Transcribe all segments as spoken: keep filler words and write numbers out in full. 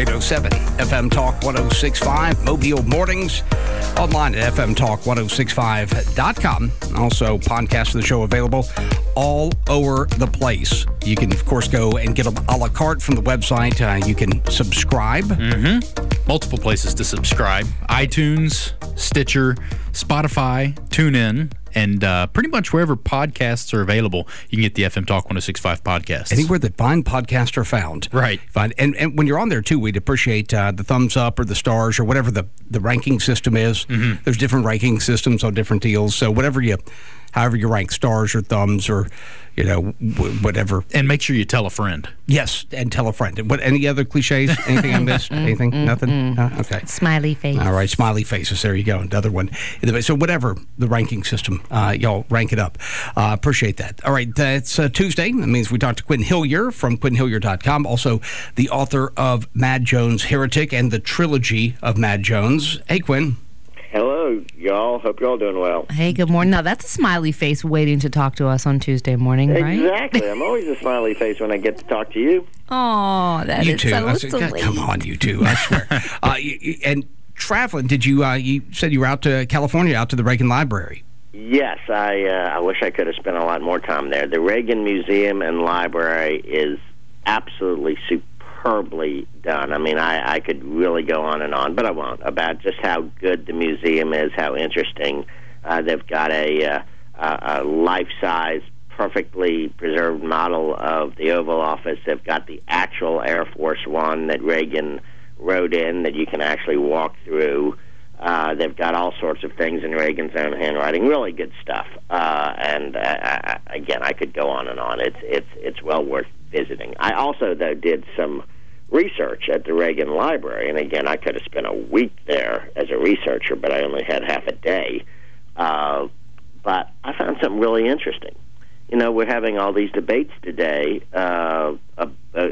eight oh seven F M Talk one oh six point five, Mobile Mornings, online at F M Talk ten sixty-five dot com. Also, podcast of the show available all over the place. You can, of course, go and get them a la carte from the website. Uh, you can subscribe. Mm-hmm. Multiple places to subscribe. iTunes, Stitcher, Spotify, TuneIn, and uh, pretty much wherever podcasts are available, you can get the F M Talk ten sixty-five podcast. Anywhere that fine podcasts are found. Right. Find, and, and when you're on there, too, we'd appreciate uh, the thumbs up or the stars or whatever the, the ranking system is. Mm-hmm. There's different ranking systems on different deals. So whatever you, however you rank, stars or thumbs or, you know, w- whatever. And make sure you tell a friend. Yes, and tell a friend. What? Any other cliches? Anything I missed? Anything? Nothing? No? Okay. Smiley face. All right, smiley faces. There you go. Another one. So whatever the ranking system, uh, y'all rank it up. Uh, appreciate that. All right, uh, it's uh, Tuesday. That means we talked to Quentin Hillier from quentin hillier dot com, also the author of Mad Jones Heretic and the trilogy of Mad Jones. Hey, Quinn. Hello, y'all. Hope y'all doing well. Hey, good morning. Now, that's a smiley face waiting to talk to us on Tuesday morning, right? Exactly. I'm always a smiley face when I get to talk to you. Oh, that you is too. so I said, God, sweet. come on, you two. I swear. uh, and traveling, did you, uh, you said you were out to California, out to the Reagan Library. Yes, I uh, I wish I could have spent a lot more time there. The Reagan Museum and Library is absolutely superbly done. I mean, I, I could really go on and on, but I won't, about just how good the museum is, how interesting. Uh, they've got a, uh, a life-size, perfectly preserved model of the Oval Office. They've got the actual Air Force One that Reagan rode in that you can actually walk through. Uh, they've got all sorts of things in Reagan's own handwriting. Really good stuff. Uh, and uh, I, again, I could go on and on. It's it's it's well worth visiting. I also, though, did some research at the Reagan Library, and again, I could have spent a week there as a researcher, but I only had half a day. Uh, but I found something really interesting. You know, we're having all these debates today uh, uh,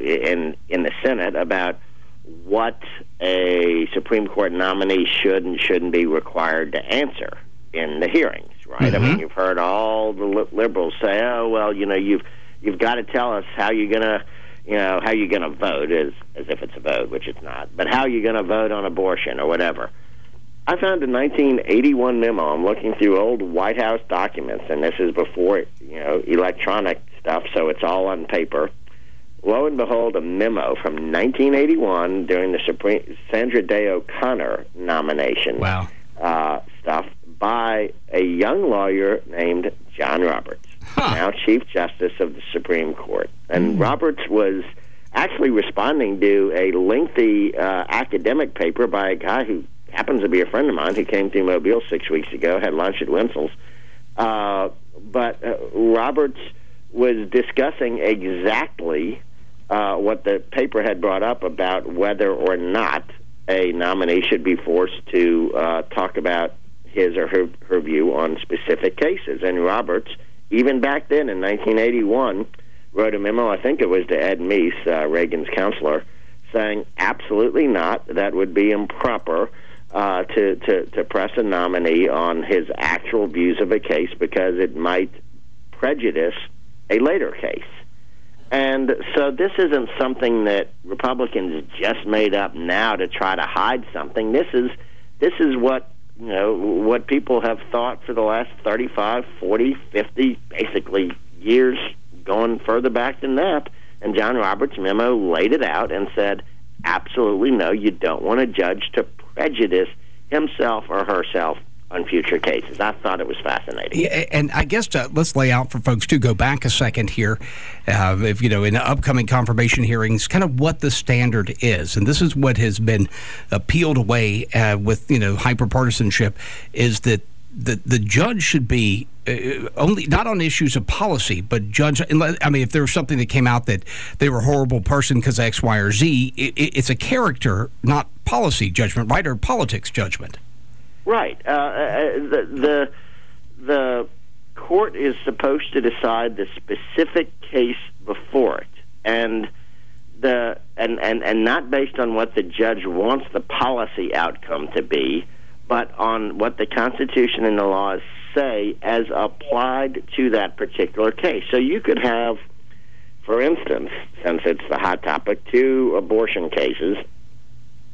in in the Senate about what a Supreme Court nominee should and shouldn't be required to answer in the hearings, right? Mm-hmm. I mean, you've heard all the li- liberals say, "Oh, well, you know, you've you've got to tell us how you're gonna, you know, how you're gonna vote," as as if it's a vote, which it's not, but how you're gonna vote on abortion or whatever. I found a nineteen eighty-one memo. I'm looking through old White House documents, and this is before, you know, electronic stuff, so it's all on paper. Lo and behold, a memo from nineteen eighty-one during the Supreme Sandra Day O'Connor nomination. Wow. Uh, stuff by a young lawyer named John Roberts, huh. now Chief Justice of the Supreme Court. And mm. Roberts was actually responding to a lengthy uh, academic paper by a guy who happens to be a friend of mine who came through Mobile six weeks ago, had lunch at Winsel's. Uh, but uh, Roberts was discussing exactly Uh, what the paper had brought up about whether or not a nominee should be forced to uh, talk about his or her, her view on specific cases. And Roberts, even back then in nineteen eighty-one, wrote a memo, I think it was to Ed Meese, uh, Reagan's counselor, saying absolutely not, that would be improper uh, to, to, to press a nominee on his actual views of a case because it might prejudice a later case. And so this isn't something that Republicans just made up now to try to hide something. This is this is what, you know, what people have thought for the last thirty-five, forty, fifty, basically years, going further back than that. And John Roberts' memo laid it out and said, absolutely no, you don't want a judge to prejudice himself or herself on future cases. I thought it was fascinating. Yeah, and I guess to, let's lay out for folks to go back a second here, uh, if you know, in the upcoming confirmation hearings, kind of what the standard is, and this is what has been uh, peeled away uh, with you know hyperpartisanship, is that the the judge should be uh, only not on issues of policy, but judge. I mean, if there was something that came out that they were a horrible person because X, Y, or Z, it, it's a character, not policy judgment, right, or politics judgment. Right. Uh, the, the the court is supposed to decide the specific case before it, and the and, and, and not based on what the judge wants the policy outcome to be, but on what the Constitution and the laws say as applied to that particular case. So you could have, for instance, since it's the hot topic, two abortion cases,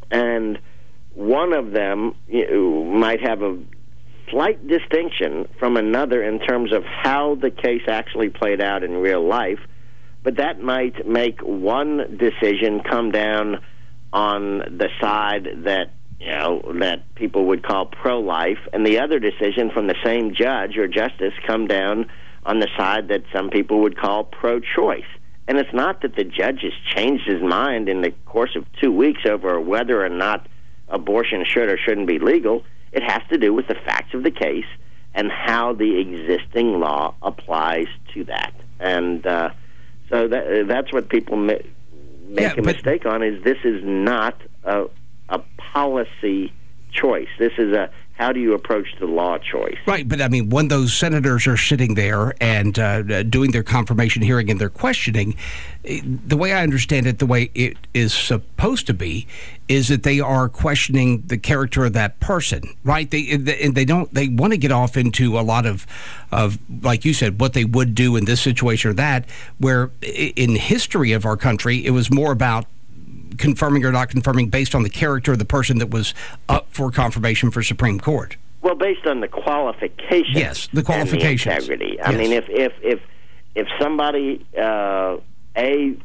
and one of them you know, might have a slight distinction from another in terms of how the case actually played out in real life, but that might make one decision come down on the side that you know that people would call pro-life, and the other decision from the same judge or justice come down on the side that some people would call pro-choice. And it's not that the judge has changed his mind in the course of two weeks over whether or not abortion should or shouldn't be legal. It has to do with the facts of the case and how the existing law applies to that. And uh, so that, that's what people ma- make Yeah, a but- mistake on, is this is not a, a policy choice. This is a how do you approach the law choice. Right, but I mean, when those senators are sitting there and uh, doing their confirmation hearing and their questioning, eh, the way I understand it, the way it is supposed to be, is that they are questioning the character of that person, right? They and they don't they want to get off into a lot of, of like you said, what they would do in this situation or that. Where in history of our country, it was more about confirming or not confirming based on the character of the person that was up for confirmation for Supreme Court. Well, based on the qualifications. Yes, the qualifications. And the integrity. I Yes. mean, if if if if somebody uh, a you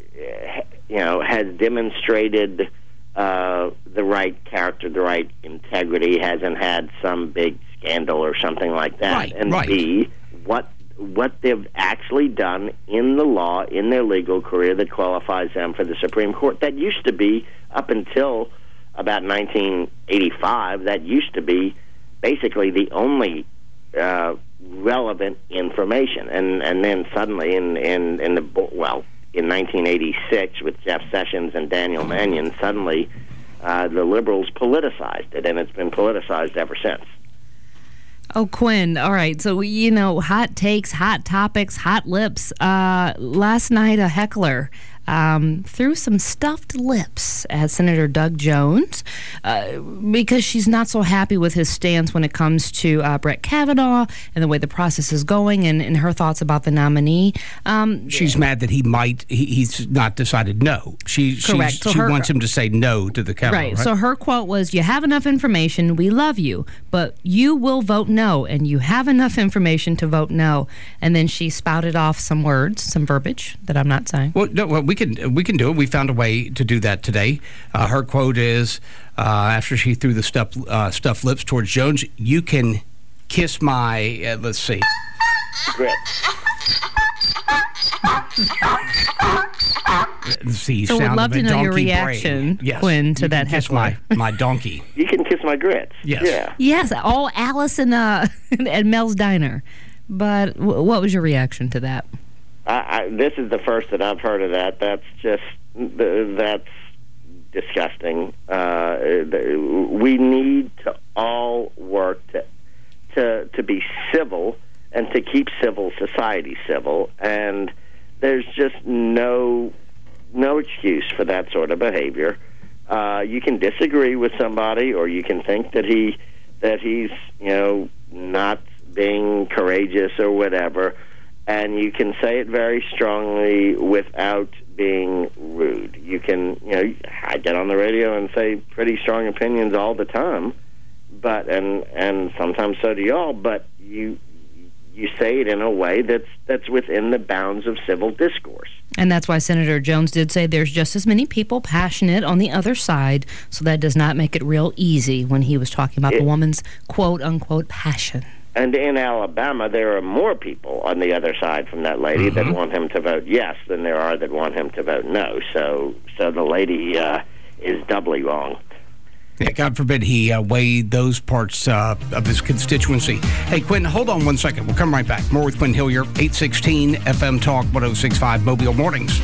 know has demonstrated uh, the right character, the right integrity, hasn't had some big scandal or something like that, Right, and right. B, what what they've actually done in the law, in their legal career, that qualifies them for the Supreme Court. That used to be, up until about nineteen eighty-five, that used to be basically the only uh, relevant information. And and then suddenly, in, in, in the, well, in nineteen eighty-six, with Jeff Sessions and Daniel Mannion, suddenly uh, the liberals politicized it, and it's been politicized ever since. Oh, Quinn. All right. So, you know, hot takes, hot topics, hot lips. Uh, last night, a heckler um, threw some stuffed lips at Senator Doug Jones uh, because she's not so happy with his stance when it comes to uh, Brett Kavanaugh and the way the process is going, and, and her thoughts about the nominee. Um, She's mad that he might, he, he's not decided no. She, Correct. she's, So she her- wants him to say no to the Kavanaugh, Right. right? So her quote was, "You have enough information. We love you, but you will vote no, and you have enough information to vote no." And then she spouted off some words, some verbiage that I'm not saying. Well, no, well, we can we can do it. We found a way to do that today. Uh, her quote is, uh, after she threw the stuff, uh, stuffed lips towards Jones, "You can kiss my," uh, let's see. Grit. Let's see, So we'd sound love of a to know your donkey reaction, braying. Yes. Quinn, to You that can kiss heckler. my, my donkey. You can kiss my grits. Yes. Yeah. Yes, all Alice and uh, at Mel's Diner. But w- what was your reaction to that? I, I, this is the first that I've heard of that. That's just that's disgusting. Uh, we need to all work to to to be civil and to keep civil society civil. And there's just no no excuse for that sort of behavior. Uh, you can disagree with somebody, or you can think that he that he's you know not being courageous or whatever, and you can say it very strongly without being rude. You can, you know, I get on the radio and say pretty strong opinions all the time, but and and sometimes so do y'all. But you you say it in a way that's that's within the bounds of civil discourse. And that's why Senator Jones did say there's just as many people passionate on the other side, so that does not make it real easy when he was talking about It- the woman's quote-unquote passion. And in Alabama, there are more people on the other side from that lady that want him to vote yes than there are that want him to vote no. So, so the lady uh, is doubly wrong. Yeah, God forbid he uh, weighed those parts uh, of his constituency. Hey, Quentin, hold on one second. We'll come right back. More with Quentin Hillier, eight sixteen F M Talk one oh six point five Mobile Mornings.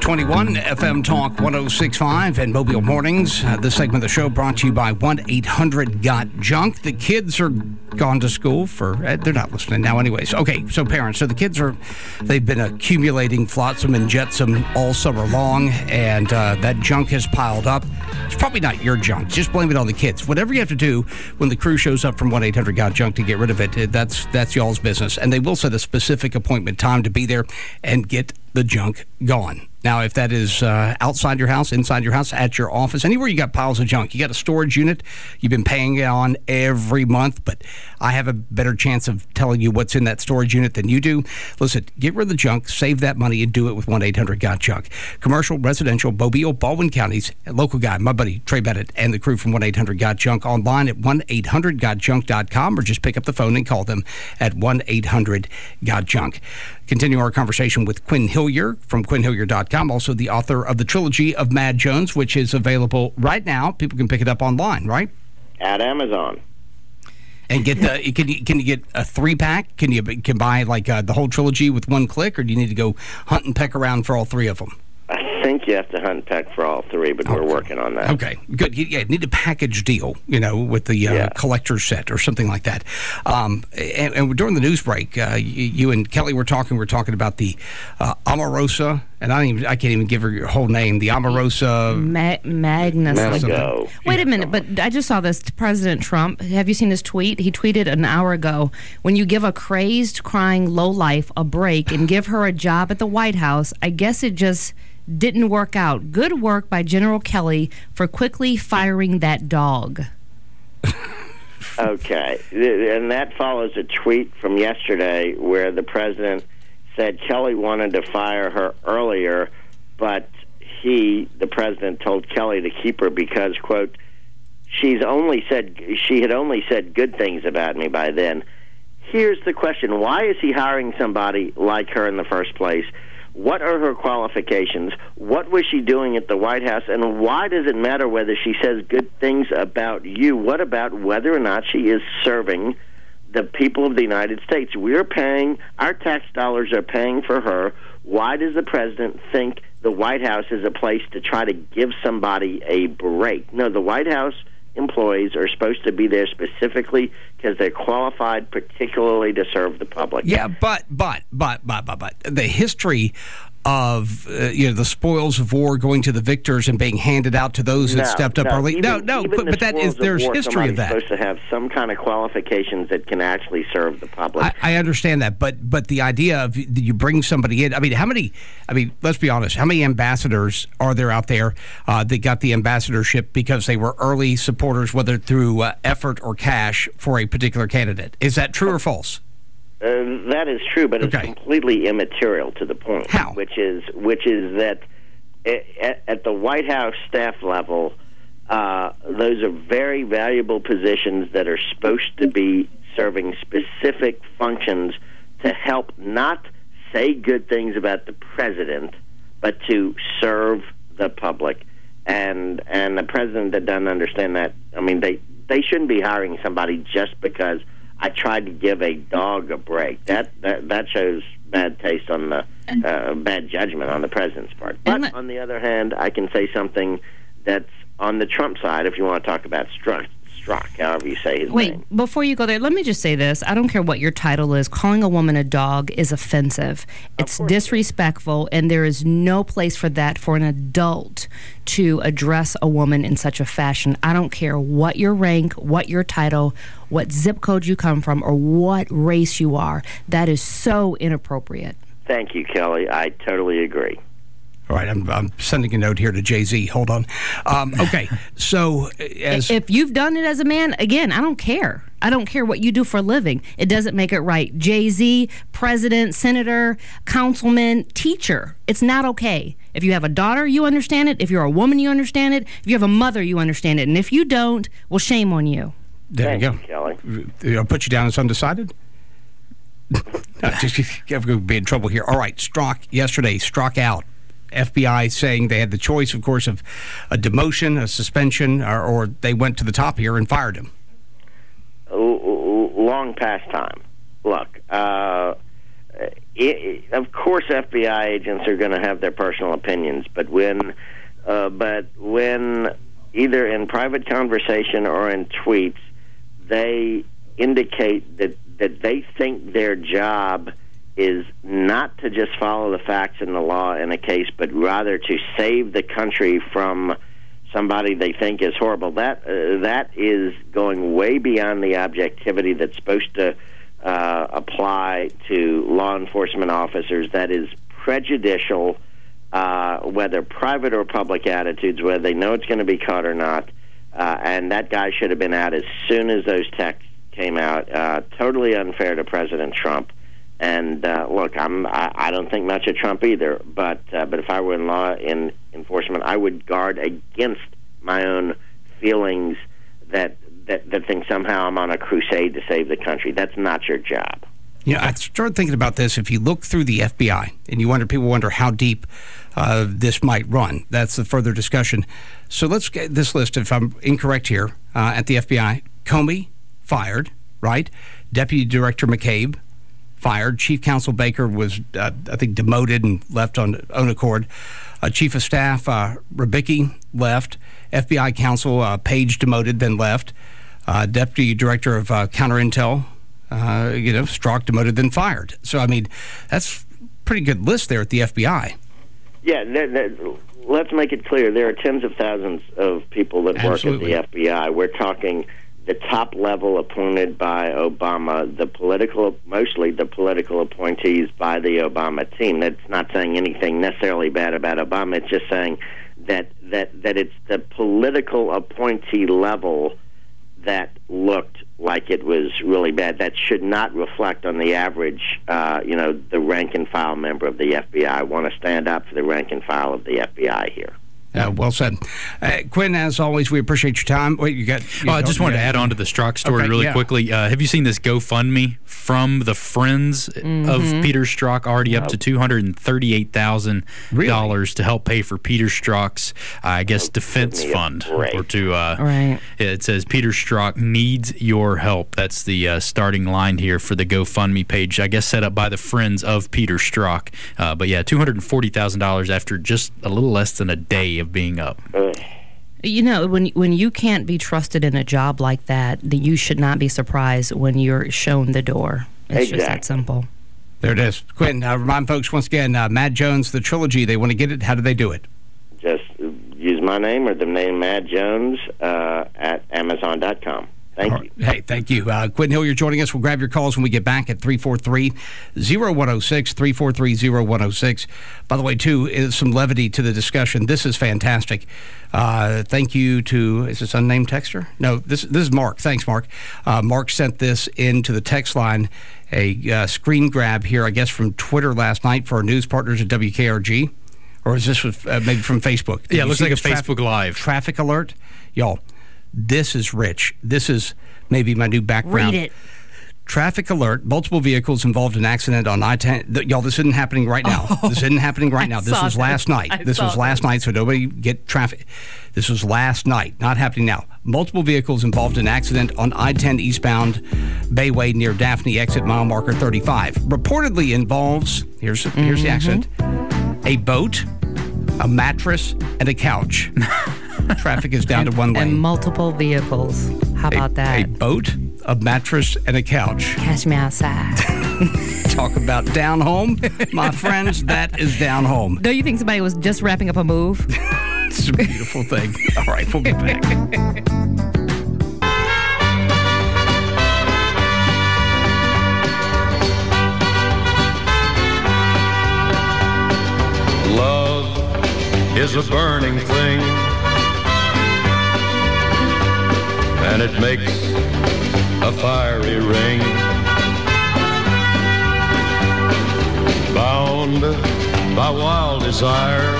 twenty-one F M Talk one oh six point five and Mobile Mornings. Uh, this segment of the show brought to you by one eight hundred got junk. The kids are gone to school for, uh, they're not listening now anyways. Okay, so parents, so the kids are, they've been accumulating flotsam and jetsam all summer long, and uh, that junk has piled up. It's probably not your junk. Just blame it on the kids. Whatever you have to do when the crew shows up from one eight hundred got junk to get rid of it, that's that's y'all's business. And they will set a specific appointment time to be there and get the junk gone. Now, if that is uh, outside your house, inside your house, at your office, anywhere you got piles of junk, you got a storage unit you've been paying on every month, but I have a better chance of telling you what's in that storage unit than you do. Listen, get rid of the junk, save that money, and do it with one eight hundred got junk. Commercial, residential, Mobile, Baldwin counties, local guy, my buddy Trey Bennett, and the crew from one eight hundred got junk online at one eight hundred got junk dot com, or just pick up the phone and call them at one eight hundred got junk. Continue our conversation with Quinn Hillier from quinn hillier dot com, also the author of the trilogy of Mad Jones, which is available right now. People can pick it up online, right? At Amazon. And get the can you can you get a three pack? Can you can buy like uh, the whole trilogy with one click, or do you need to go hunt and peck around for all three of them? I think you have to hunt and peck for all three, but we're working on that. Okay, good. You, yeah, need a package deal, you know, with the uh, Yeah. collector's set or something like that. Um, and, and during the news break, uh, you, you and Kelly were talking. We were talking about the uh, Omarosa, and I don't even I can't even give her your whole name. The Omarosa. Ma- Magnus. Go. Wait a minute, but I just saw this. President Trump, have you seen this tweet? He tweeted an hour ago, when you give a crazed, crying lowlife a break and give her a job at the White House, I guess it just didn't work out. Good work by General Kelly for quickly firing that dog. Okay. And that follows a tweet from yesterday where the president said Kelly wanted to fire her earlier, but he, the president, told Kelly to keep her because, quote, she's only said she had only said good things about me by then. Here's the question. Why is he hiring somebody like her in the first place? What are her qualifications? What was she doing at the White House? And why does it matter whether she says good things about you? What about whether or not she is serving the people of the United States? We're paying, our tax dollars are paying for her. Why does the president think the White House is a place to try to give somebody a break? No, the White House employees are supposed to be there specifically because they're qualified particularly to serve the public. Yeah, but but but but but but the history of uh, you know the spoils of war going to the victors and being handed out to those that No, stepped up no, early. even- no, no, even but, the but that is spoils of there's war, history of somebody's that. supposed to have some kind of qualifications that can actually serve the public. I, I understand that, but but the idea of you bring somebody in. I mean, how many? I mean, let's be honest. How many ambassadors are there out there uh, that got the ambassadorship because they were early supporters, whether through uh, effort or cash, for a particular candidate? Is that true or false? Uh, that is true, but it's Okay. completely immaterial to the point. How? Which is which is that at, at the White House staff level, uh, those are very valuable positions that are supposed to be serving specific functions to help not say good things about the president, but to serve the public. And and the president that doesn't understand that, I mean, they they shouldn't be hiring somebody just because I tried to give a dog a break. That that, that shows bad taste on the uh, bad judgment on the president's part. And But the- on the other hand, I can say something that's on the Trump side. If you want to talk about Strzok, Strzok, however you say his Wait, name. before you go there, let me just say this. I don't care what your title is. Calling a woman a dog is offensive. It's course it is. disrespectful, and there is no place for that for an adult to address a woman in such a fashion. I don't care what your rank, what your title, what zip code you come from, or what race you are. That is so inappropriate. Thank you, Kelly. I totally agree. All right, I'm, I'm sending a note here to Jay-Z. Hold on. Um, okay, so as If you've done it as a man, again, I don't care. I don't care what you do for a living. It doesn't make it right. Jay-Z, president, senator, councilman, teacher. It's not okay. If you have a daughter, you understand it. If you're a woman, you understand it. If you have a mother, you understand it. And if you don't, well, shame on you. there Thank you you, go. Kelly. I'll put you down as undecided. No, just you're going to be in trouble here. All right, Strzok yesterday struck out. F B I saying they had the choice, of course, of a demotion, a suspension, or, or they went to the top here and fired him. L- l- long past time. Look, uh, it, of course, F B I agents are going to have their personal opinions, but when, uh, but when either in private conversation or in tweets, they indicate that that they think their job is not to just follow the facts and the law in a case, but rather to save the country from somebody they think is horrible. That uh, that is going way beyond the objectivity that's supposed to uh, apply to law enforcement officers. That is prejudicial, uh, whether private or public attitudes, whether they know it's going to be caught or not. Uh, and that guy should have been out as soon as those texts came out. Uh, totally unfair to President Trump. And uh, look, I'm I, I don't think much of Trump either. But uh, but if I were in law in enforcement, I would guard against my own feelings that that that think somehow I'm on a crusade to save the country. That's not your job. You know, I started thinking about this. If you look through the F B I, and you wonder, people wonder how deep uh, this might run. That's the further discussion. So let's get this list. If I'm incorrect here, uh, at the F B I, Comey fired, right? Deputy Director McCabe fired. Chief Counsel Baker was, uh, I think, demoted and left on own accord. Uh, Chief of Staff uh, Rybicki left. F B I Counsel uh, Page demoted, then left. Uh, Deputy Director of uh, Counter Intel, uh, you know, Strzok demoted, then fired. So, I mean, that's a pretty good list there at the F B I. Yeah, that, that, let's make it clear. There are tens of thousands of people that Absolutely. work at the F B I. We're talking the top level appointed by Obama, the political, mostly the political appointees by the Obama team. That's not saying anything necessarily bad about Obama. It's just saying that that, that it's the political appointee level that looked like it was really bad. That should not reflect on the average, uh, you know, the rank and file member of the F B I. I want to stand up for the rank and file of the F B I here. Uh, well said. Uh, Quinn, as always, we appreciate your time. Wait, you got... You oh, I just wanted yeah. to add on to the Strzok story Okay, really yeah. quickly. Uh, have you seen this GoFundMe from the friends Mm-hmm. of Peter Strzok, already up to two hundred thirty-eight thousand dollars Really? to help pay for Peter Strzok's, uh, I guess, Oh, defense give me a fund? break. Or to, uh, Right. it says Peter Strzok needs your help. That's the uh, starting line here for the GoFundMe page, I guess set up by the friends of Peter Strzok. Uh, but yeah, two hundred forty thousand dollars after just a little less than a day of being up. Ugh. You know, when when you can't be trusted in a job like that, then you should not be surprised when you're shown the door. It's just that Exactly. simple. There it is. Quinn, uh, remind folks once again, uh, Mad Jones, the trilogy, they want to get it. How do they do it? Just use my name or the name Mad Jones uh, at Amazon dot com. Thank All you. right. Hey, thank you. Uh, Quinn Hill, you're joining us. We'll grab your calls when we get back at three four three, zero one zero six, three four three, zero one zero six. By the way, too, is some levity to the discussion. This is fantastic. Uh, thank you to, is this unnamed texter? No, this this is Mark. Thanks, Mark. Uh, Mark sent this into the text line, a uh, screen grab here, I guess, from Twitter last night for our news partners at W K R G. Or is this with, uh, maybe from Facebook? Did Yeah, it you looks see like a this traffic- Facebook Live. Traffic alert. Y'all, this is rich. This is maybe my new background. Read it. Traffic alert, multiple vehicles involved in accident on I ten. Th- y'all, this isn't happening right now. Oh, this isn't happening right I now. This saw was this. last night. I this saw was last this. night, so nobody get traffic. This was last night, not happening now. Multiple vehicles involved in accident on I ten eastbound Bayway near Daphne exit mile marker thirty-five. Reportedly involves, here's, here's the accident, a boat, a mattress, and a couch. Traffic is down to one lane. And multiple vehicles. How about a, that? a boat, a mattress, and a couch. Catch me outside. Talk about down home. My friends, that is down home. Don't you think somebody was just wrapping up a move? It's a beautiful thing. All right, we'll be back. Love is a burning thing, and it makes a fiery ring. Bound by wild desire,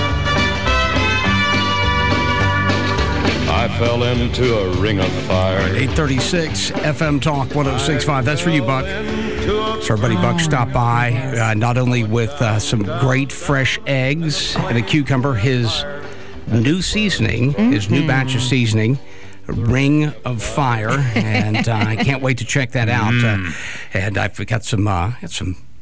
I fell into a ring of fire. eight thirty-six F M Talk one oh six point five. That's for you, Buck. So our buddy Buck stopped by, uh, not only with uh, some great fresh eggs and a cucumber, his new seasoning, his new batch of seasoning, Ring of Fire, and uh, I can't wait to check that out. Uh, and I've got some, uh, got some uh,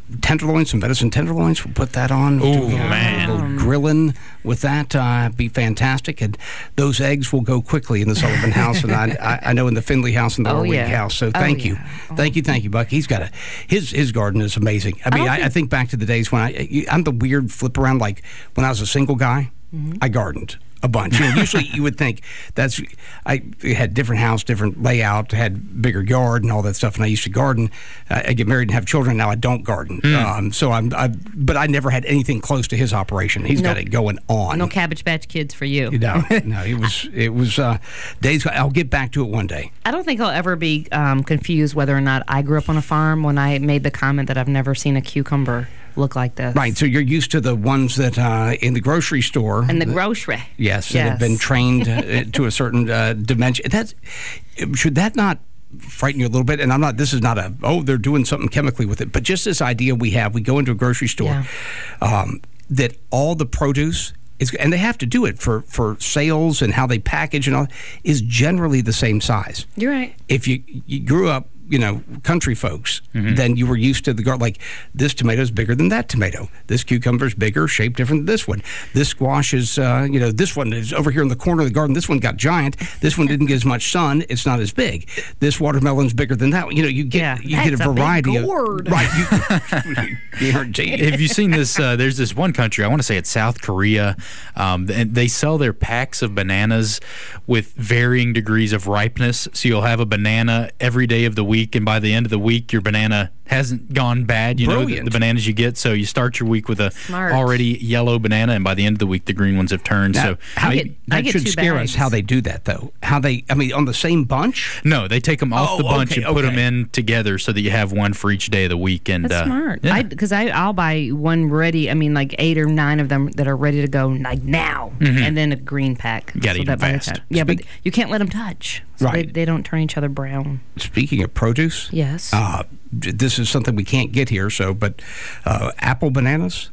tenderloins, some venison tenderloins. We'll put that on. Ooh, Do a little- man. a little grilling with that. Uh, be fantastic. And those eggs will go quickly in the Sullivan house, and I, I, I know in the Finley house and the Oh, Orwig yeah. house. So Oh, thank you, yeah. Oh. thank you, thank you, Buck. He's got a his his garden is amazing. I mean, don't I, I think- think back to the days when I I'm the weird flip around. Like when I was a single guy, I gardened a bunch. You know, usually you would think that's I had different house, different layout, had bigger yard and all that stuff. And I used to garden. Uh, I get married and have children. Now I don't garden. Um, so I'm, I, but I never had anything close to his operation. He's got Nope. it going on. No Cabbage Patch Kids for you. No, no, it was it was uh, days. I'll get back to it one day. I don't think I'll ever be um, confused whether or not I grew up on a farm when I made the comment that I've never seen a cucumber look like this. Right. So you're used to the ones that uh, in the grocery store. And the grocery. Yes, that have been Yes. trained uh, to a certain uh, dimension. That's should that not frighten you a little bit? And I'm not. This is not a. Oh, they're doing something chemically with it. But just this idea we have. We go into a grocery store, Yeah. um, that all the produce is, and they have to do it for for sales and how they package and all, is generally the same size. You're right. If you you grew up, you know, country folks, then you were used to the garden. Like this tomato's bigger than that tomato. This cucumber's bigger, shaped different than this one. This squash is, uh, you know, this one is over here in the corner of the garden. This one got giant. This one didn't get as much sun. It's not as big. This watermelon's bigger than that one. You know, you get Yeah, you get a that's a big variety gourd. of right. You, guaranteed. Have you seen this? Uh, there's this one country, I want to say it's South Korea, um, and they sell their packs of bananas with varying degrees of ripeness. So you'll have a banana every day of the week, and by the end of the week, your banana hasn't gone bad. You know, the, Brilliant. the bananas you get. So you start your week with a Smart. already yellow banana, and by the end of the week, the green ones have turned. Now, so how, get- I that get should two scare bags. us how they do that, though. How they, I mean, on the same bunch? no, they take them off Oh, the bunch okay, and put them okay. in together so that you have one for each day of the week. And That's uh, smart. yeah. Because I, I'll buy one ready. I mean, like eight or nine of them that are ready to go like now, and then a green pack. You gotta eat 'em by the fast. time- Yeah, but Speak- you can't let them touch. So Right. They, they don't turn each other brown. Speaking of produce, Yes. uh, this is something we can't get here. So, but uh, apple bananas.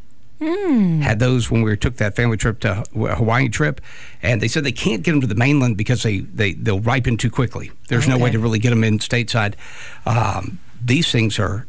Had those when we took that family trip to Hawaii trip, and they said they can't get them to the mainland because they, they they'll ripen too quickly. There's no way Okay. to really get them in stateside. Um, these things are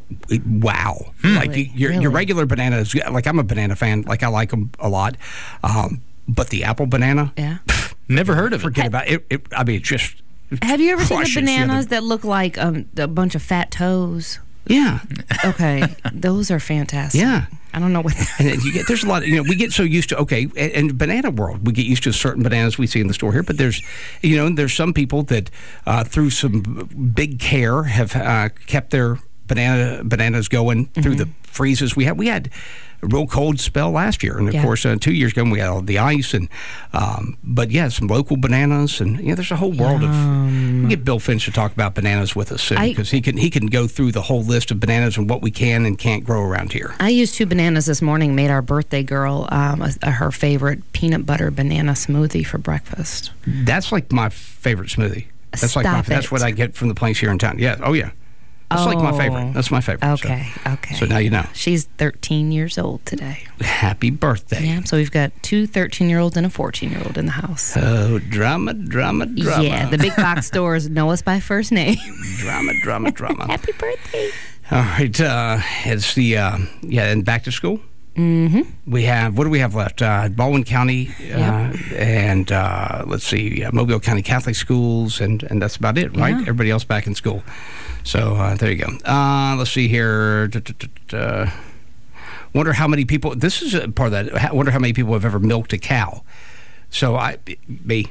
wow. Like Really? your your Really? regular bananas. Like I'm a banana fan. Like I like them a lot. Um, but the apple banana, Yeah. Never heard of it. forget about it. it. I mean, it just Have you ever seen the crushes the other- bananas that look like um, a bunch of fat toes? yeah. Okay, those are fantastic. Yeah. I don't know what. And then you get there's a lot of, you know, we get so used to, okay, and, and banana world, we get used to certain bananas we see in the store here, but there's, you know, there's some people that uh, through some big care have uh, kept their banana bananas going through the freezes. We had we had a real cold spell last year, and of Yeah. course uh, two years ago we had all the ice, and um, but yeah, some local bananas, and you know, there's a whole world of. We get Bill Finch to talk about bananas with us soon I- because he can he can go through the whole list of bananas and what we can and can't grow around here. I used two bananas this morning. Made our birthday girl um, a, a- her favorite peanut butter banana smoothie for breakfast. That's like my favorite smoothie. That's like my, Stop that's it. what I get from the place here in town. Yeah. Oh yeah. That's like my Oh. favorite. That's my favorite. So- Okay, okay. So now you know. She's thirteen years old today. Happy birthday. Yeah, so we've got two thirteen-year-olds and a fourteen-year-old in the house. Oh, drama, drama, drama. Yeah, the big box stores know us by first name. drama, drama, drama. Happy birthday. All right. Uh, it's the uh, yeah, and back to school. Mm-hmm. We have what do we have left? Uh, Baldwin County uh, and uh, let's see, uh, Mobile County Catholic schools, and and that's about it, right? Yeah. Everybody else back in school. So uh, there you go. Uh, let's see here. Da, da, da, da. Wonder how many people. This is a part of that. I wonder how many people have ever milked a cow. So I, me.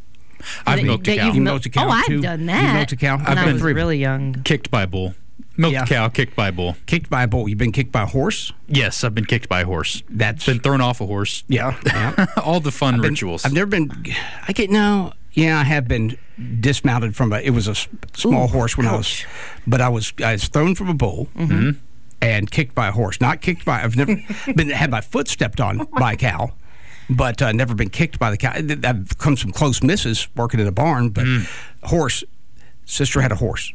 I've That- milked a that cow. you've You mil- milked a cow Oh, I've too? done You that. milked a cow? When I've I been was through- really young. Kicked by a bull. Milked Yeah. a cow, kicked by a bull. Kicked by a bull. You've been kicked by a horse. Yes, I've been kicked by a horse. That's Been thrown off a horse. yeah. yeah. All the fun Been- rituals. I've never been. I get no. Yeah, I have been dismounted from a. It was a s- small Ooh, horse when I ouch. was, but I was I was thrown from a bull and kicked by a horse. Not kicked by. I've never been had my foot stepped on by a cow, but uh, never been kicked by the cow. Th- I've come some close misses working in a barn, but horse. Sister had a horse,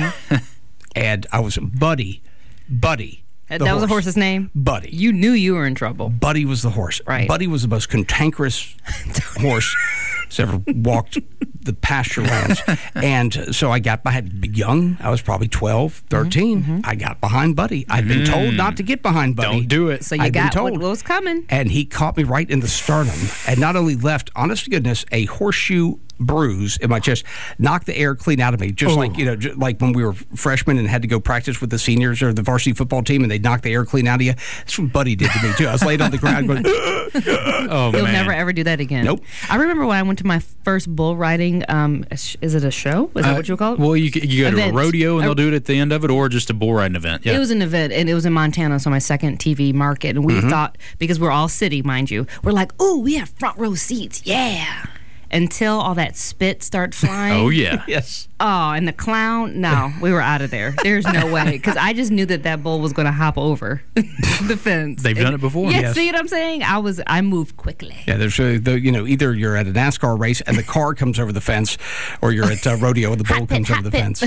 and I was Buddy, Buddy. That the was a horse's name? Buddy. You knew you were in trouble. Buddy was the horse. Right. Buddy was the most cantankerous horse has ever walked the pasture lands. And so I got, I had been young. I was probably twelve, thirteen. Mm-hmm. I got behind Buddy. I'd been told not to get behind Buddy. Don't do it. So you I'd got been told. what was coming. And he caught me right in the sternum and not only left, honest to goodness, a horseshoe bruise in my chest, knocked the air clean out of me, just oh. like, you know, just like when we were freshmen and had to go practice with the seniors or the varsity football team and they'd knock the air clean out of you. That's what Buddy did to me, too. I was laid on the ground going, oh, You'll man. never, ever do that again. Nope. I remember when I went to my first bull riding, um, is it a show? Is that Uh, what you call it? Well, you, you go to Event. a rodeo and they'll do it at the end of it, or just a bull riding event. Yeah. It was an event, and it was in Montana, so my second T V market. And we Mm-hmm. thought, because we're all city, mind you, we're like, oh, we have front row seats. Yeah. Until all that spit started flying. Oh, yeah. yes. Oh, and the clown, no, we were out of there. There's no way. Because I just knew that that bull was going to hop over the fence. They've done it before. Yeah, Yes. see what I'm saying? I was, I moved quickly. Yeah, there's a, the, you know, either you're at a NASCAR race and the car comes over the fence, or you're at a rodeo and the bull comes over the fence.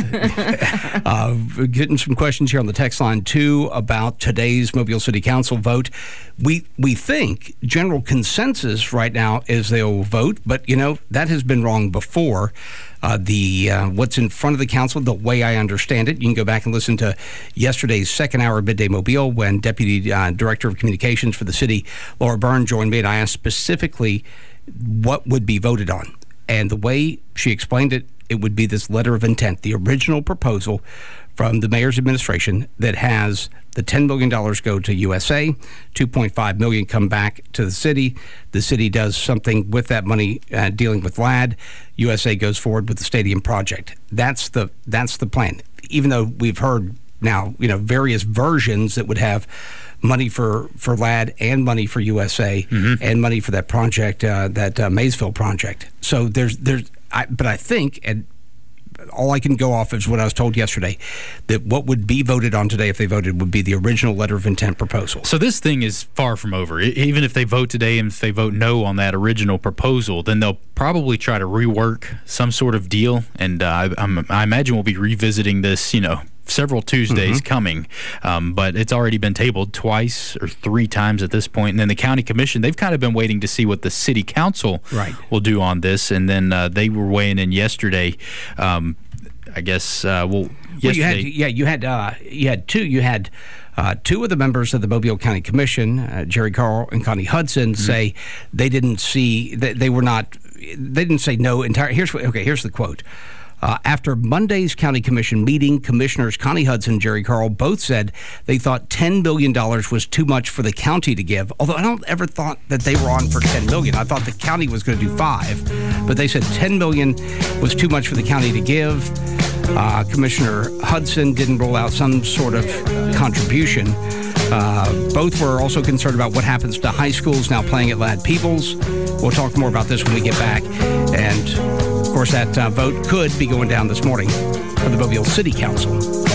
uh, getting some questions here on the text line, too, about today's Mobile City Council vote. We we think general consensus right now is they'll vote, but, you know, that has been wrong before. Uh, the uh, what's in front of the council, the way I understand it, you can go back and listen to yesterday's second hour of Midday Mobile when Deputy uh, Director of Communications for the city, Laura Byrne, joined me, and I asked specifically what would be voted on. And the way she explained it, it would be this letter of intent, the original proposal from the mayor's administration that has the ten million dollars go to U S A, two point five million dollars come back to the city. The city does something with that money uh, dealing with L A D. U S A goes forward with the stadium project. That's the that's the plan. Even though we've heard now, you know, various versions that would have money for, for L A D and money for U S A mm-hmm. and money for that project, uh, that uh, Maysville project. So there's there's, I, but I think, and all I can go off is what I was told yesterday, that what would be voted on today if they voted would be the original letter of intent proposal. So this thing is far from over. E- Even if they vote today and if they vote no on that original proposal, then they'll probably try to rework some sort of deal. And uh, I, I'm, I imagine we'll be revisiting this, you know, several Tuesdays mm-hmm. coming, um, but it's already been tabled twice or three times at this point. And then the county commission, they've kind of been waiting to see what the city council right. will do on this. And then uh, they were weighing in yesterday. Um, I guess, uh, well, yesterday. Well, you had, yeah, you had, uh, you had two. You had uh, two of the members of the Mobile County Commission, uh, Jerry Carl and Connie Hudson, mm-hmm. say they didn't see, they, they were not, they didn't say no entire. Here's what, okay, here's the quote. Uh, after Monday's County Commission meeting, Commissioners Connie Hudson and Jerry Carl both said they thought ten million dollars was too much for the county to give, although I don't ever thought that they were on for ten million dollars. I thought the county was going to do five, but they said ten million dollars was too much for the county to give. Uh, Commissioner Hudson didn't rule out some sort of contribution. Uh, both were also concerned about what happens to high schools now playing at Ladd Peebles. We'll talk more about this when we get back. And, of course, that uh, vote could be going down this morning for the Mobile City Council.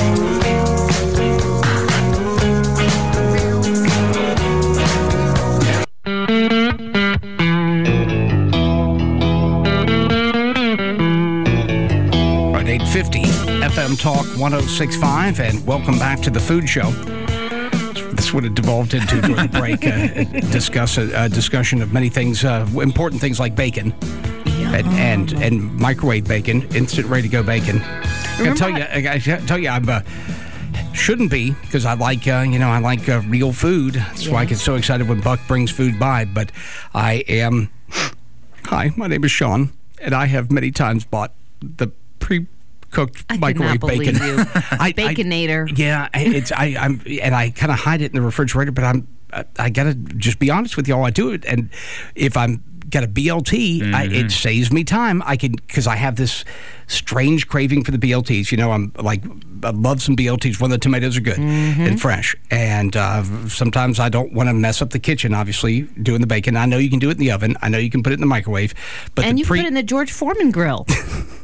Right, eight fifty F M Talk one oh six point five, and welcome back to the Food Show. This would have devolved into during the break uh, discuss a, a discussion of many things, uh, important things like bacon and, and and microwave bacon, instant ready to go bacon. I tell you, I, I tell you, I'm uh, shouldn't be because I like uh, you know I like uh, real food. That's yeah. why I get so excited when Buck brings food by. But I am. Hi, my name is Sean, and I have many times bought the pre. cooked I microwave cannot bacon. believe you. I, Baconator. I, yeah, it's I, I'm and I kind of hide it in the refrigerator, but I'm I, I gotta just be honest with y'all. I do it, and if I'm got a B L T, mm-hmm. I, it saves me time. I can because I have this strange craving for the B L Ts. You know, I'm like I love some B L Ts when the tomatoes are good mm-hmm. and fresh. And uh, sometimes I don't want to mess up the kitchen. Obviously, doing the bacon. I know you can do it in the oven. I know you can put it in the microwave. But and the you pre- put it in the George Foreman grill.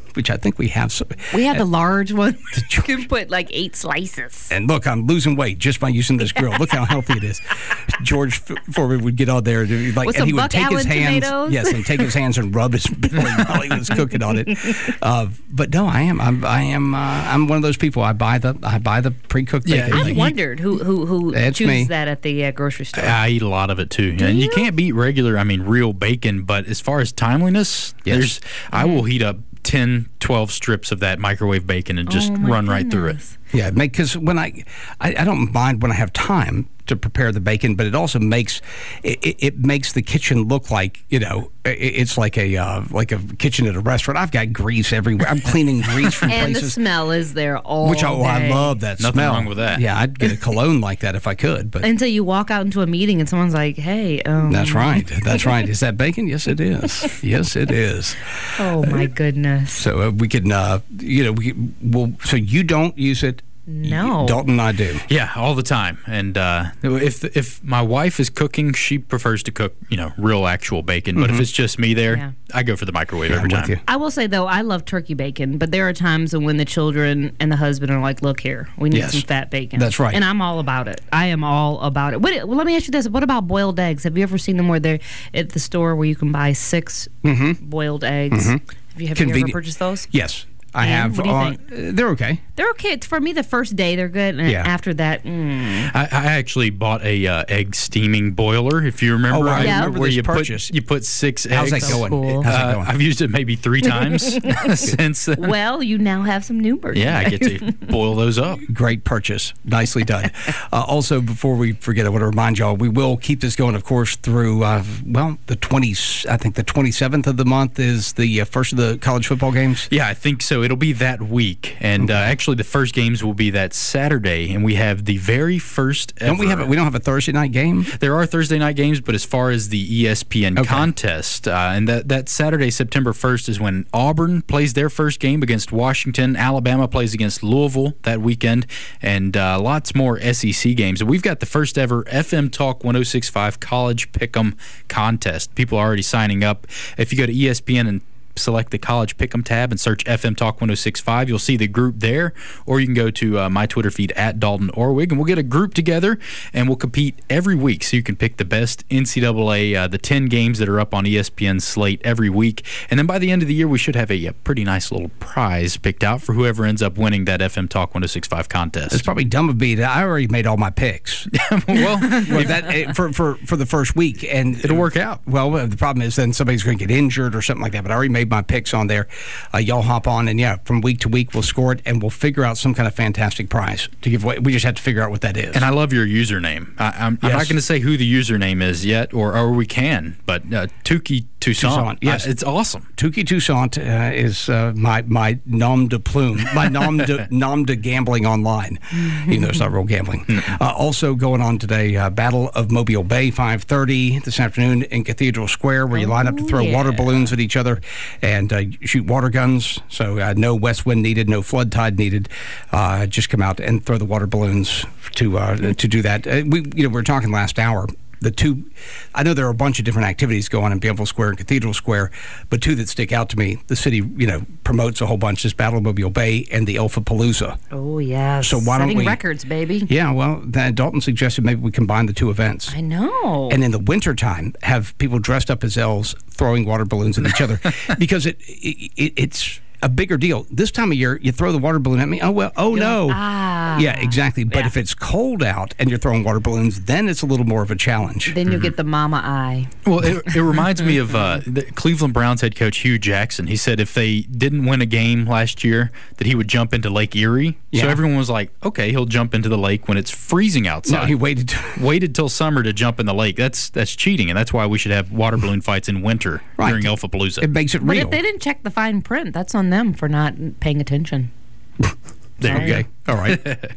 which I think we have some. We have the large one. You can put like eight slices. And look, I'm losing weight just by using this grill. Look how healthy it is. George Foreman would get on there, and like, With and some he would Buck take his Allen hands, tomatoes? yes, and take his hands and rub his belly while he was cooking on it. Uh, but no, I am, I'm, I am, uh, I'm one of those people. I buy the, I buy the pre-cooked Yeah, bacon. I you- wondered who who who It's chooses me. that at the uh, grocery store. I eat a lot of it too, and you? you? can't beat regular. I mean, real bacon. But as far as timeliness, Yes. there's I will heat up ten, twelve strips of that microwave bacon and just Oh, my run right through it. goodness. Yeah, because when I, I, I don't mind when I have time to prepare the bacon, but it also makes it, it, it makes the kitchen look like, you know, it, it's like a uh, like a kitchen at a restaurant. I've got grease everywhere. I'm cleaning grease from And the places. smell is there all Which I, oh, I day. love that Nothing smell. wrong with that. Yeah, I'd get a cologne like that if I could. But Until you walk out into a meeting and someone's like, "Hey, um, that's right. That's right. Is that bacon? Yes, it is. Yes, it is. oh my goodness, So uh, we can, uh, you know, we well. So you don't use it. no." Dalton and I do. Yeah, all the time. And uh, if if my wife is cooking, she prefers to cook, you know, real actual bacon. But if it's just me there, Yeah. I go for the microwave I'm every with time. you. I will say though, I love turkey bacon, but there are times when the children and the husband are like, "Look here, we need Yes. some fat bacon." That's right. and I'm all about it. I am all about it. What, well, let me ask you this: what about boiled eggs? Have you ever seen them where they're at the store where you can buy six boiled eggs? Have you, have you ever Convenient. purchased those? Yes, I And have. what do you uh, think? uh, they're okay. They're okay. It's, for me, the first day they're good, and Yeah. after that, mm, I, I actually bought a uh, egg steaming boiler. If you remember, Oh, I Yeah. remember where this you purchase. put you put six How's eggs. that going? cool. How's that Uh, going? I've used it maybe three times since then. well, you now have some new birds. Yeah, I get to boil those up. Great purchase. Nicely done. uh, also, before we forget, I want to remind y'all, we will keep this going, of course, through, uh, well, the twentieth, I think the twenty-seventh of the month is the uh, first of the college football games. Yeah, I think so. It'll be that week, and uh, actually, the first games will be that Saturday, and we have the very first. Ever. Don't we have a, we don't have a Thursday night game? There are Thursday night games, but as far as the E S P N Okay. contest, uh, and that, that Saturday, September first, is when Auburn plays their first game against Washington. Alabama plays against Louisville that weekend, and uh, lots more S E C games. And we've got the first ever F M Talk one oh six point five College Pick'em contest. People are already signing up. If you go to E S P N and select the College Pick'em tab and search F M Talk one oh six point five. You'll see the group there, or you can go to uh, my Twitter feed at Dalton Orwig, and we'll get a group together, and we'll compete every week, so you can pick the best N C double A, uh, the ten games that are up on E S P N's slate every week, and then by the end of the year, we should have a, a pretty nice little prize picked out for whoever ends up winning that F M Talk one oh six point five contest. It's probably dumb of me. to- I already made all my picks. well, Well, that eh, for, for for the first week, and It'll work out. Well, the problem is then somebody's going to get injured or something like that. But I already made my picks on there. Uh, y'all hop on, and yeah, from week to week we'll score it, and we'll figure out some kind of fantastic prize to give away. We just have to figure out what that is. And I love your username. I, I'm, I'm Yes. not going to say who the username is yet, or, or we can, but uh, Tukey Toussaint. Toussaint, yes. Uh, it's awesome. Tukey Toussaint uh, is uh, my my nom de plume, my nom de nom de gambling online, even though it's not real gambling. Uh, also going on today, uh, Battle of Mobile Bay, five thirty this afternoon in Cathedral Square, where you line up to throw yeah. water balloons at each other and uh, shoot water guns. So uh, no west wind needed, no flood tide needed. Uh, just come out and throw the water balloons to uh, to do that. Uh, we you know we were talking last hour. The two, I know there are a bunch of different activities going on in Bienville Square and Cathedral Square, but two that stick out to me. The city, you know, promotes a whole bunch. This Battle of Mobile Bay and the Elfa Palooza. Oh yes. So why don't Setting we- records, baby? Yeah, well, that Dalton suggested maybe we combine the two events. I know. And in the wintertime, have people dressed up as elves throwing water balloons at each other, because it, it, it it's a bigger deal. This time of year, you throw the water balloon at me. Oh well. Oh no. ah. Yeah, exactly. But Yeah. if it's cold out and you're throwing water balloons, then it's a little more of a challenge. Then you get the mama eye. Well, it, it reminds me of uh, the Cleveland Browns head coach Hugh Jackson. He said if they didn't win a game last year, that he would jump into Lake Erie. Yeah. So everyone was like, okay, he'll jump into the lake when it's freezing outside. No, he waited. To, waited till summer to jump in the lake. That's that's cheating, and that's why we should have water balloon fights in winter Right. during Elfa Palooza. it makes it But real. if they didn't check the fine print, that's on them for not paying attention. There you Okay. All right.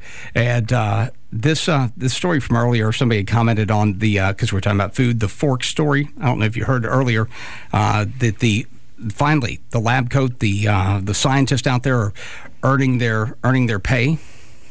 And uh, this uh, this story from earlier, somebody had commented on the, because we're talking about food, the fork story. I don't know if you heard earlier uh, that the finally the lab coat, the uh, the scientists out there are earning their earning their pay.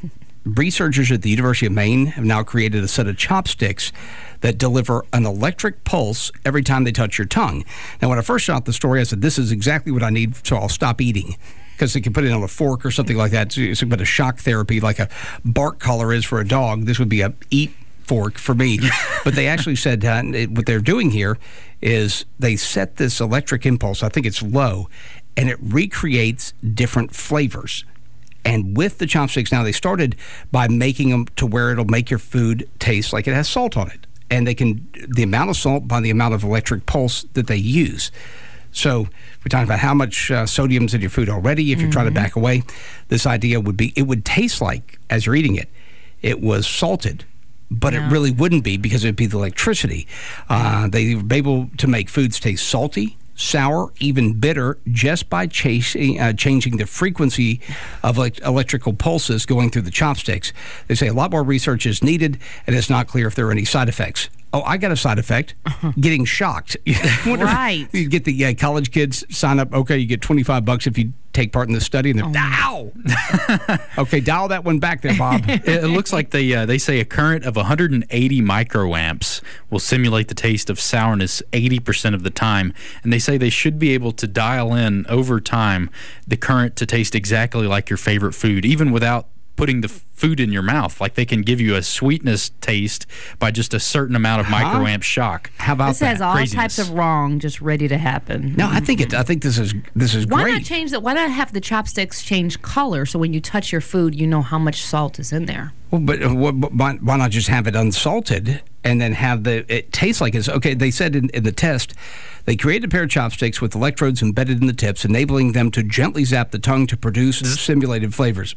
researchers at the University of Maine have now created a set of chopsticks that deliver an electric pulse every time they touch your tongue. Now, when I first saw the story, I said, this is exactly what I need, so I'll stop eating. Because they can put it on a fork or something like that. It's a bit of shock therapy, like a bark collar is for a dog. This would be a eat fork for me. But they actually said uh, it, what they're doing here is they set this electric impulse, I think it's low, and it recreates different flavors. And with the chopsticks now, they started by making them to where it'll make your food taste like it has salt on it. And they can, the amount of salt by the amount of electric pulse that they use. So we're talking about how much uh, sodium's in your food already. If you're mm-hmm. trying to back away, this idea would be, it would taste like, as you're eating it, it was salted. But yeah. it really wouldn't be because it would be the electricity. Uh, they were able to make foods taste salty, sour, even bitter, just by chasing, uh, changing the frequency of like electrical pulses going through the chopsticks. They say a lot more research is needed, and it's not clear if there are any side effects. Oh, I got a side effect, getting shocked. Right. You get the uh, college kids sign up, okay, you get twenty-five bucks if you take part in the study, and they're, oh. ow! Okay, dial that one back there, Bob. It, it looks like they uh, they say a current of one hundred eighty microamps will simulate the taste of sourness eighty percent of the time, and they say they should be able to dial in over time the current to taste exactly like your favorite food, even without putting the food in your mouth. Like they can give you a sweetness taste by just a certain amount of huh? microamp shock. How about this that? has all Craziness. types of wrong just ready to happen. No, I think it. I think this is this is why great. not change that? Why not have the chopsticks change color so when you touch your food, you know how much salt is in there? Well, but uh, why, why not just have it unsalted and then have the it taste like it's okay? They said in, in the test, they created a pair of chopsticks with electrodes embedded in the tips, enabling them to gently zap the tongue to produce simulated flavors.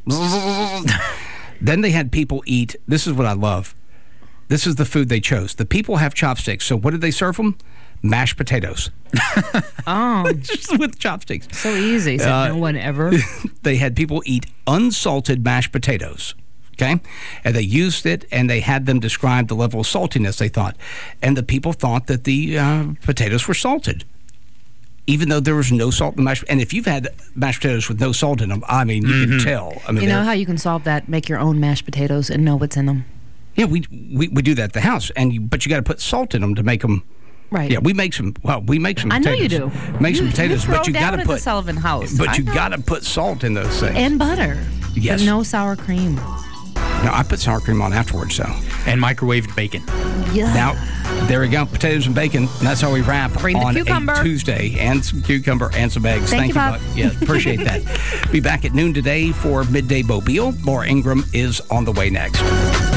Then they had people eat. This is what I love. This is the food they chose. The people have chopsticks. So what did they serve them? Mashed potatoes. Oh. Just with chopsticks. So easy. Said Uh, no one ever. They had people eat unsalted mashed potatoes. Okay? And they used it, and they had them describe the level of saltiness they thought. And the people thought that the uh, potatoes were salted, even though there was no salt in the mashed. And if you've had mashed potatoes with no salt in them, I mean, you Mm-hmm. can tell. I mean, You know they're- how you can solve that? Make your own mashed potatoes and know what's in them. yeah, we, we we do that at the house, and you, but you got to put salt in them to make them. Right. Yeah, we make some. Well, we make some. I know potatoes. you do. Make some You- potatoes, you but throw you got down to at the put. Sullivan House. But I you know. got to put salt in those things. And butter. Yes. But no sour cream. No, I put sour cream on afterwards, so. And microwaved bacon. Yeah. Now, there we go. Potatoes and bacon. And that's how we wrap Bring the on cucumber. a Tuesday. And some cucumber and some eggs. Thank you, you, Bob. Buck. Yeah, appreciate that. Be back at noon today for Midday Mobile. Laura Ingram is on the way next.